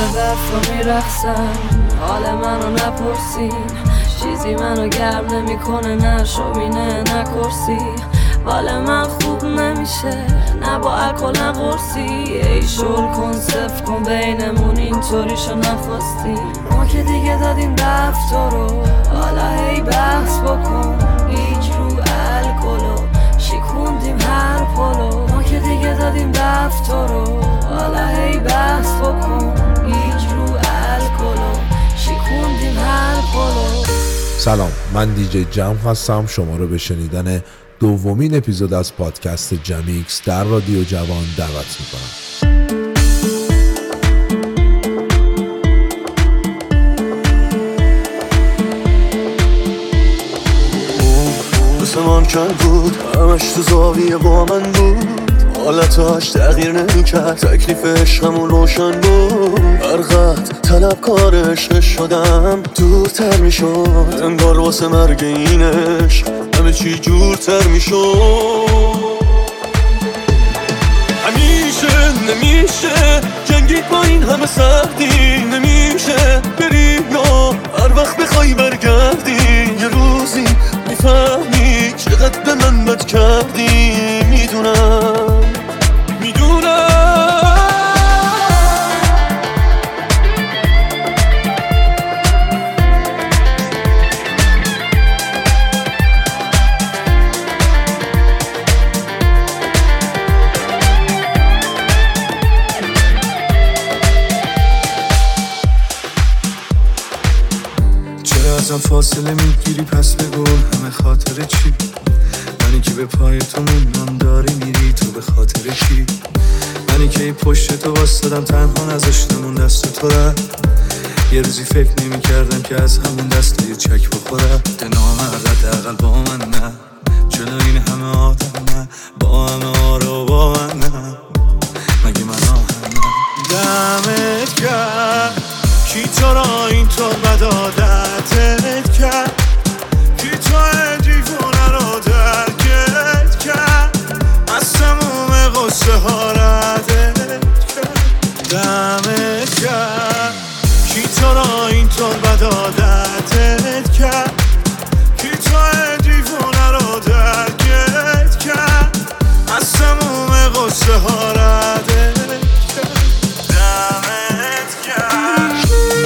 دفت رو میرخصن، حال منو نپرسین، چیزی منو گرم نمیکنه، نه شومینه نه کرسی. حال من خوب نمیشه، نه با الکل نه قرصی. ای شل کن صف کن بینمون اینطوریشو نخواستی. ما که دیگه دادیم دفت رو، حالا هی بحث بکن. هیچ رو الکلو شیکوندیم هر پلو. ما که دیگه دادیم دفت رو، حالا هی بحث بکن. هیچ رو الکلو شیکوندیم هر پلو. سلام، من دیجی جم هستم. شما رو به شنیدن دومین اپیزود از پادکست جمیکس در رادیو جوان دعوت میکنم. من کن بود، همش تو زاویه با من بود. حالتاش تغییر نمیکرد، تکلیفش همون روشن بود. برقد طلبکار عشق شدم، دورتر میشد انگار واسه مرگ اینش همه چی جورتر میشد. همیشه نمیشه جنگید با این همه سختی، نمیشه بری یا هر وقت بخوای برگردی. یه روزی میفهمی چقدر به من بد کردی. میدونم چرا ازم فاصله میگیری پس بگو همه خاطر چی؟ منی که به پای تو موندم داری میری تو به خاطر چی؟ منی که پشت تو واسدم تنها نذاشتم دست تو را. یه روزی فکر نمی کردم که از همون دست یه چک بخورم. ده نامرد حداقل با من نه، چرا این همه آدم نه، با همه آرا با من نه، مگه من آهنم. دمت کرد کی تو را اینطور بد عادتت کرد، کی تو دیوونه رو درکت کرد، از تموم غصه ها ردت کرد. دمت کرد کی تو را اینطور بد عادتت کرد، کی تو دیوونه رو درکت کرد، از تموم غصه ها ردت کرد. دمت کرد.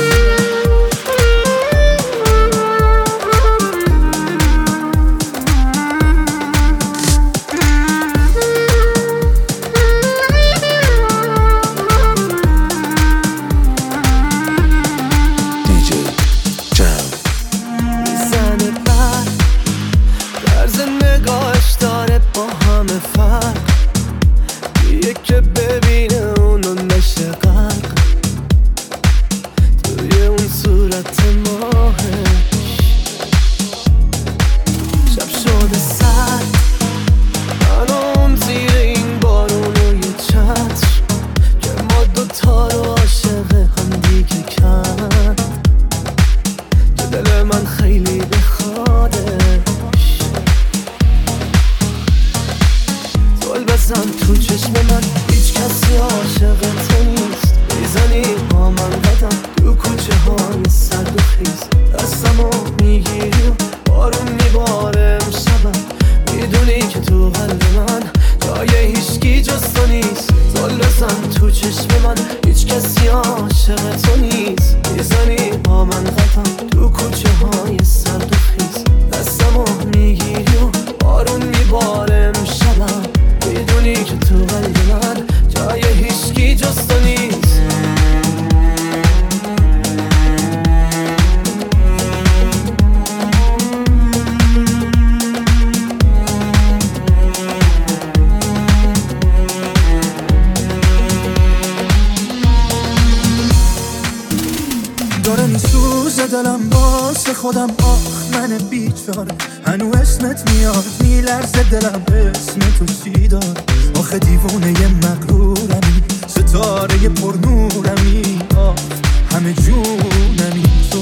دلم واسه خودم آخ من بیچاره، هنو اسمت میاد میلرزه دلم اسم تو چی دار. آخه دیوونه مغرورمی، ستاره پرنورمی، آخ همه جونمی تو.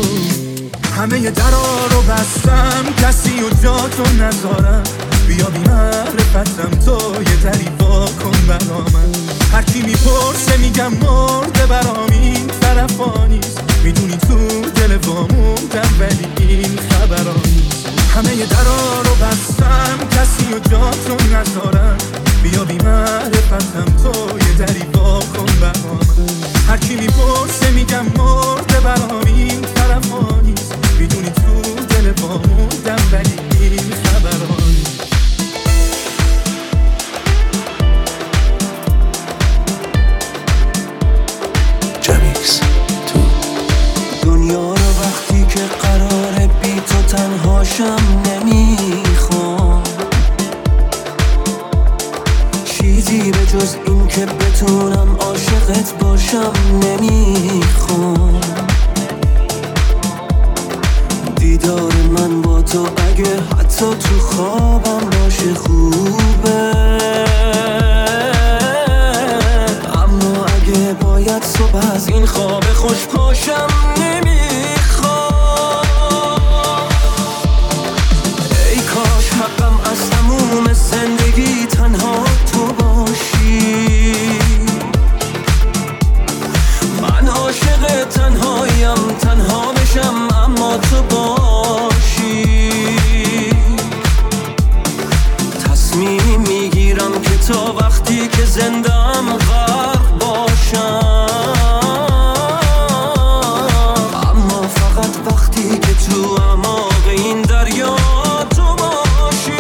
همه درا رو بستم کسی و جا تو نذارم، بیا بی معرفتم تو یه دری وا کن برا من. هرکی میپرسه میگم مرده برام این طرفا نیست، میدونی تو دل واموندم ولی این خبرا نیست. همه ی درا رو بستم کسی و جاتو نذارم، بیا بی معرفتم تو یه دری وا کن برام. هرکی میپرسه میگم مرده برام این طرفا نیست، میدونی تو دل واموندم ولی این خبرا نیست. جمیکس تو دنیا رو وقتی که قراره بی تو تنهاشم نمیخوام، چیزی به جز این که بتونم عاشقت باشم نمیخوام. دیدار من با تو اگه حتی تو خوابم باشه خوبه، اما اگه باید صبح از این خواب خوش پاشم نمیخوام. ای کاش حقم از تموم زندگی تنها تو باشی، من عاشق تنهاییم تنها بشم اما تو باشی. تصمیم میگیرم که تا وقتی که زندم غرق باشم، اما فقط وقتی که تو اعماق این دریا تو باشی.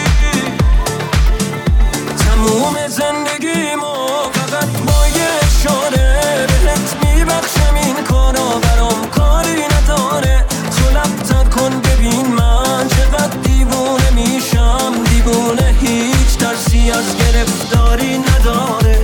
تموم زندگیمو فقط با یه اشاره بهت میبخشم، این کارا برام کاری نداره. تو لب کن ببین من چقدر دیوونه میشم، دیوونه هیچ ترسی از گرفتاری نداره.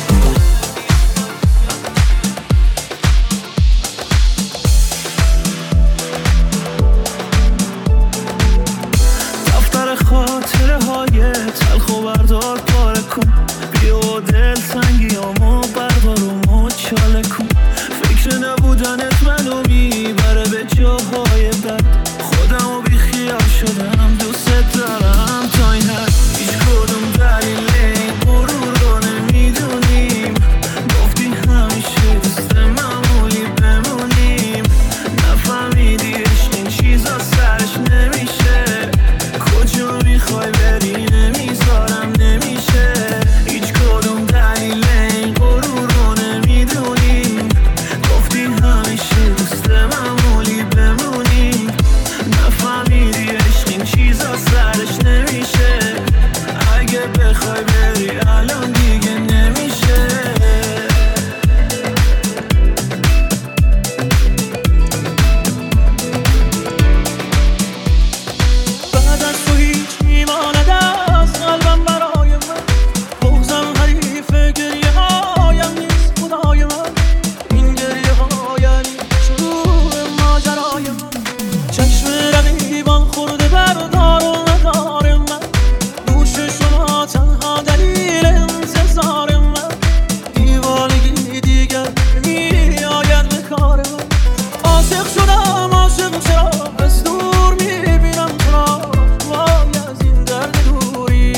دفتر خاطره های تلخ و بردار پاره کن، بیا دل سنگیامو بردار و مچاله کن. فکر نبودنت منو میبره به جاهای بد، خودمو بی خیال شدم دوست دارم تا این حد. هیچ کدوم دلیل این غرور رو نمیدونیم، گفتی همیشه دوست معمولی بمونیم. نفهمیدی عشق این چیزا سرش نمیشه، کجا میخوای بری نمیذارم نمیشه. هیچ کدوم دلیل این غرور رو نمیدونیم، گفتی همیشه دوست معمولی بمونیم. نفهمیدی عشق این چیزا سرش نمیشه، اگه بخوای بری الان دیگه نمیشه. بعد از تو هیچ میماند از قلبم برای من، بغضم حریف گریه هایم نیست خدای من. این گریه ها یعنی شروع ماجرای من، چشم رقیبان خورده بردار و ندار من. گوش شما تنها دلیل انتظار من، دیوانگی دیگر میآید به کار من. عاشق شدم عاشق چرا از دور میبینم تو را، وای از این درد دوری.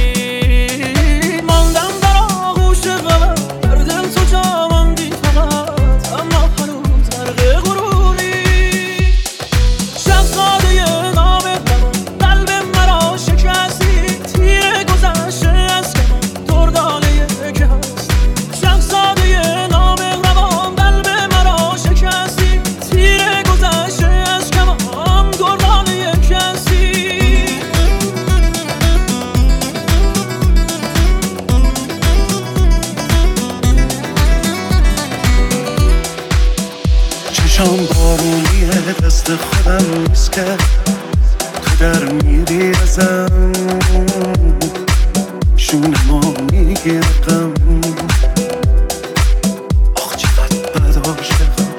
ماندم در آغوش غمت در دل تو جا ماندی فقط، اما هنوز غرق غروری. شهزاده نام غمم قلب مرا شکستی، تیر گذشته از کمم دردانه که هست. شهزاده نام غمم قلب مرا شکستی، تیر گذشته از کمم دردانه که هستی. چشام بارونیه دست خودم نیست که تو در میری ازم، شونمو میگیرم. آخ چقدر بد عاشقم،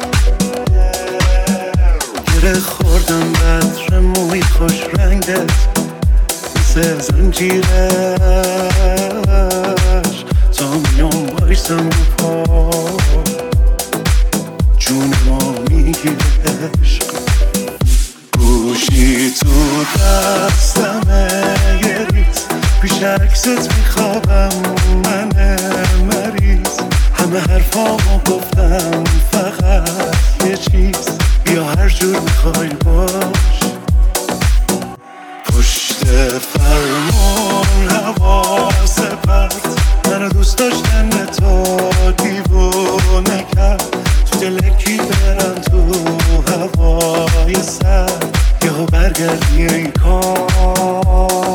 گره خوردم بطر موی خوش رنگت مثل زنجیرش، تا میام بایستم رو پا جونمو میگیره عشق. گوشی تو دستمه یه ریز پیش عکست میخوابم من میخوای باش. پشت فرمون حواس پرت منو دوست داشتن تو دیوونه کرد. تو دلکی برن تو هوای سر یهو برگردی این کار.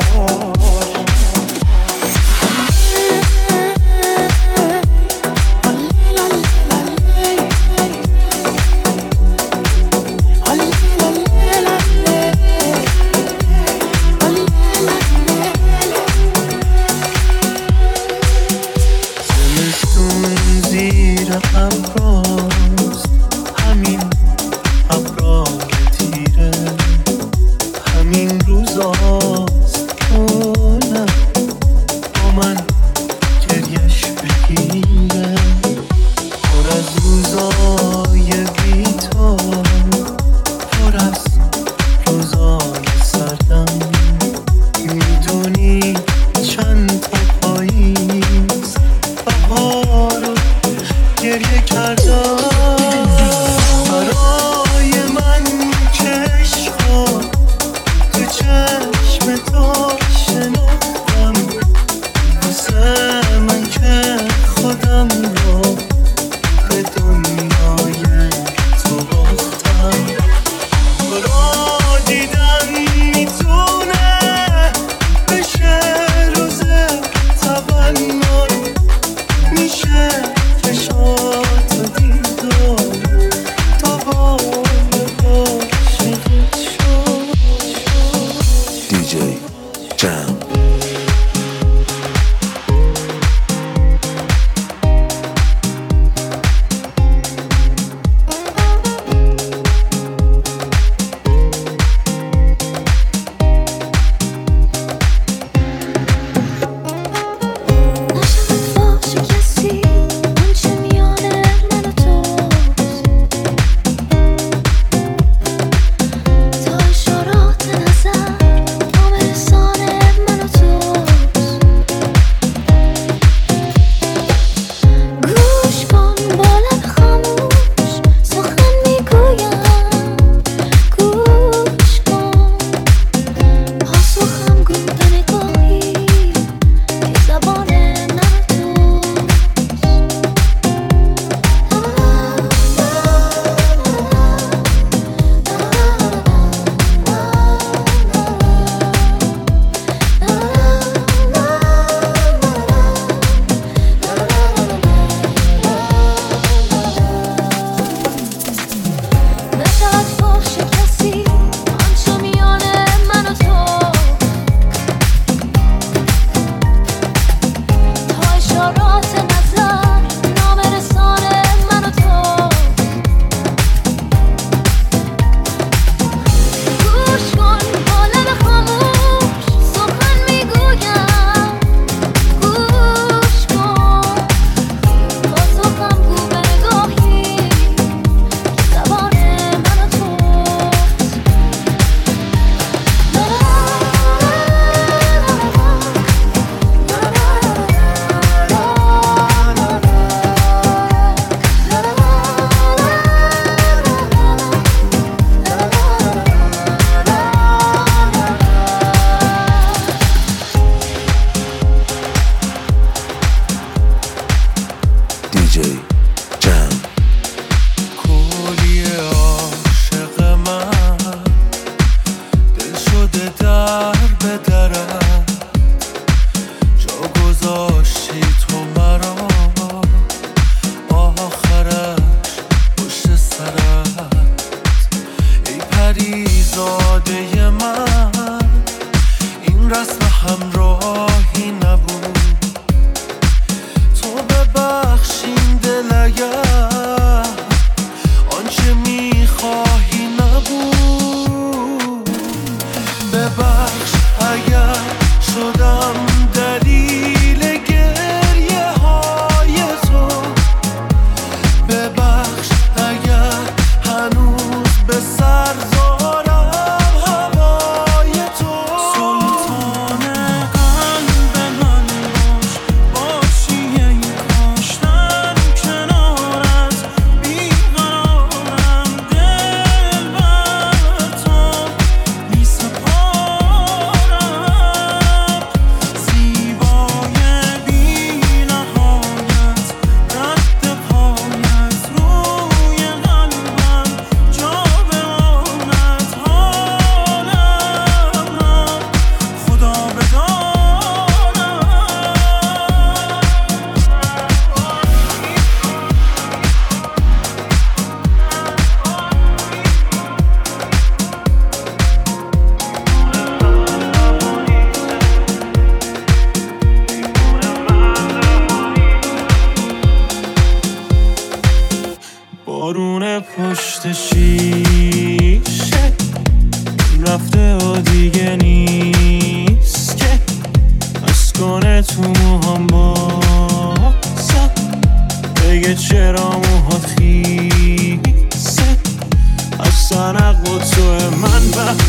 تو من وقت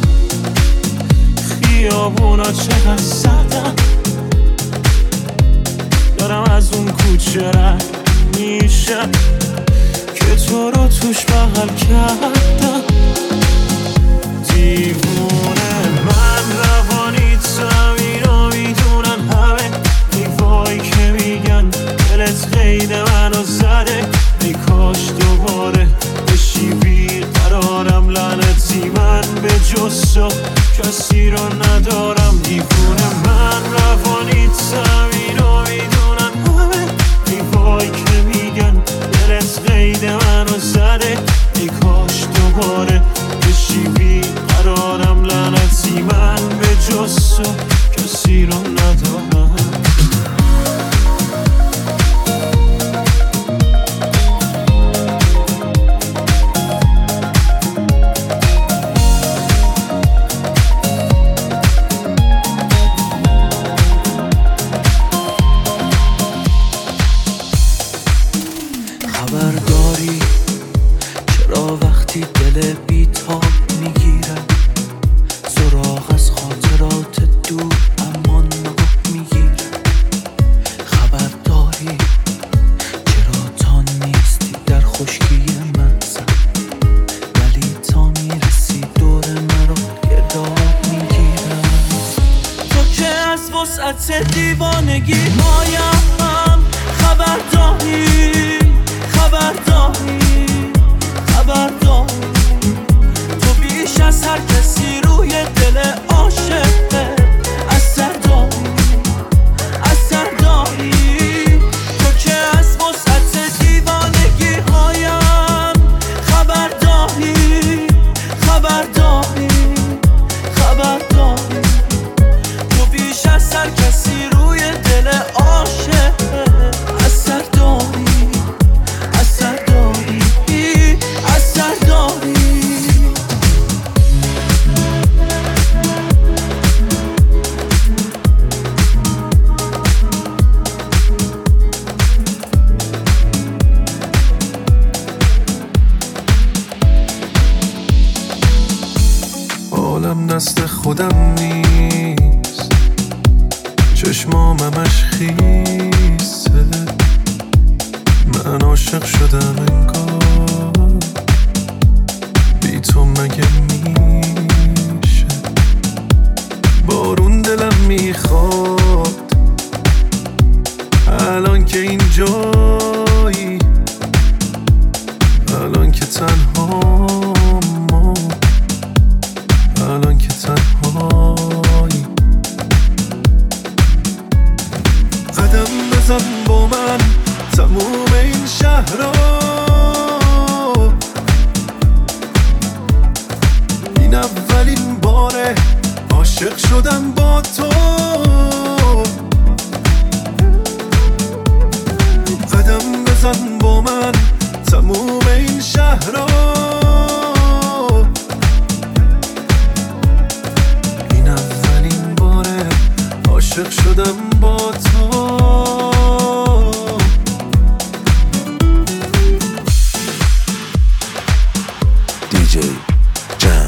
خیابونا چقدر سردن، دارم از اون کوچه رد میشم که تو رو توش بغل کردم. دیوونه من روانی اینو میدونن همه، ای وای که میگن دلت قید منو زده، ای کاش دوباره بشی بیقرارم. لعنتی من به جز تو کسی رو ندارم. دیوونه من روانی اینو میدونن همه، ای وای که میگن دلت قید منو زده، ای کاش دوباره بشی بیقرارم. لعنتی من به جز تو کسی رو ندارم. خبرداری چرا وقتی دل بی‌تاب میگیرم سراغ از خاطرات دور اما نگاه میگیرم. خبرداری چرا تا نیستی در خشکی مغزم، ولی تا میرسی دور مرا گرداب میگیرم. تو که از وسعت دیوانگی هایم خبرداری تو بیش از هر کسی روی دل عاشقه اثر داری. تو که از وسعت دیوانگی هایم خبرداری تو بیش از هر کسی روی دل عاشقه اثر داری. عالم دست خودم نیست، چشمام همش خیسه، من عاشق شدم انگار بی تو مگه میشه. بارون دلم میخواد الان که اینجایی، الان که الان که تنهایی. قدم بزن با من تموم این شهر رو، این اولین باره عاشق شدم با تو. قدم بزن با من تموم این شهر رو، عاشق شدم با تو. دیجی جم.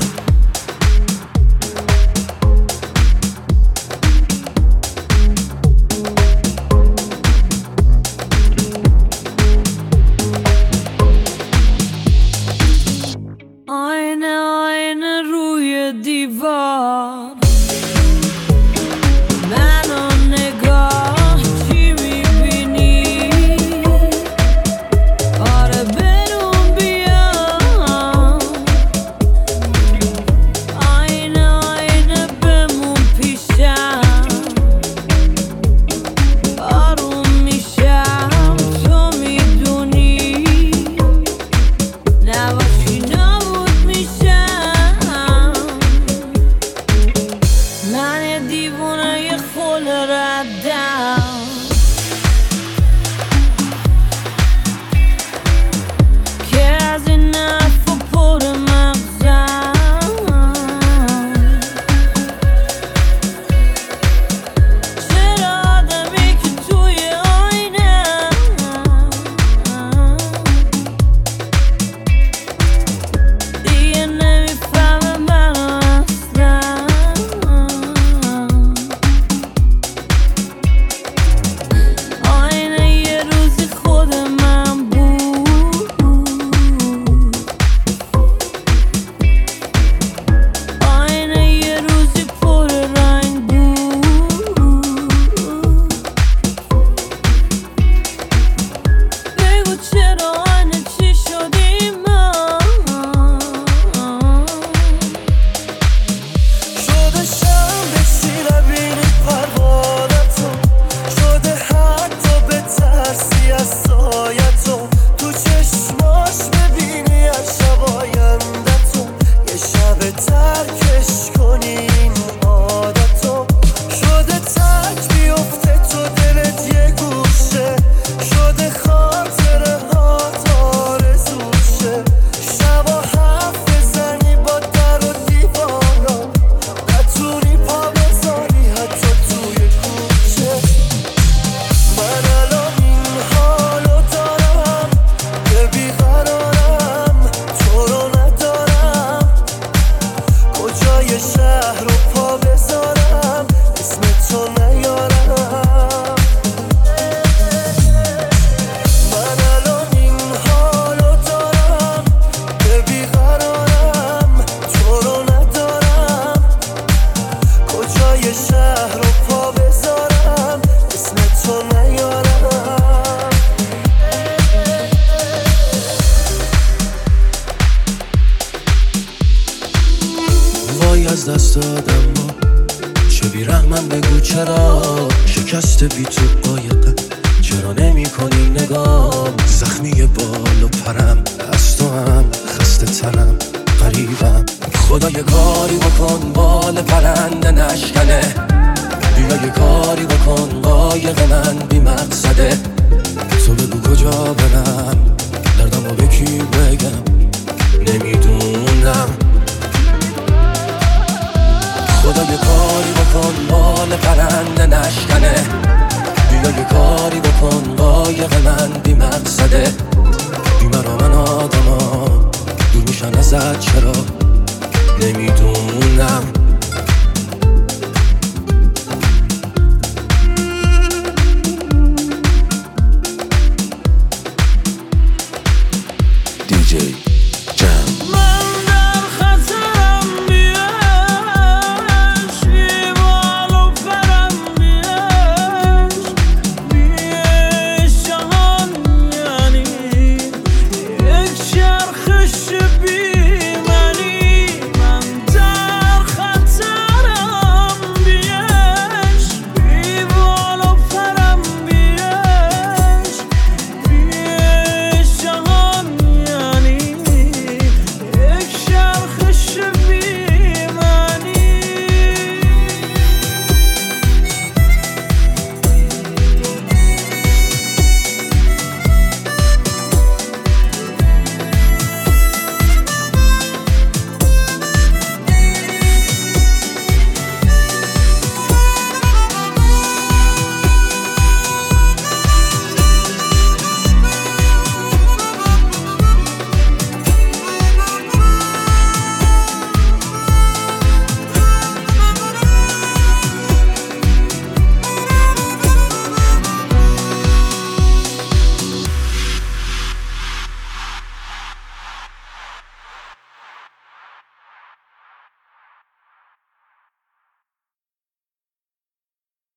ترکش کنیم عادتو، شده تک بیفته تو دلت یه گوشه، شده خاطره ها آرزوشه، شبا حرف بزنی با در و دیوارا، نتونی پا بذاری حتی توی کوچه. من الان این حالو دارم که بیقرارم، تو رو ندارم، کجای شهر رو پا بذارم اسم تو نیارم. من الان این حالو دارم که بیقرارم، تو رو ندارم، کجای شهر رو پا بذارم اسم تو نیارم. وای از دست دادم ما، چه بیرحمم بگو چرا، شکست بی تو قایقه، چرا نمی کنی نگام، زخمی بال و پرم، از تو هم خسته ترم، غریبم، خدا یه کاری بکن بال پرنده نشکنه، بیا یه کاری بکن قایق من بی مقصده، تو بگو کجا برم، دردم رو به کی بگم، نمیدونم، خدا یه کاری بکن بال پرنده نشکنه، بیا یه کاری بکن قایق من بی مقصده، بی مرا من آدما دور میشن ازت چرا،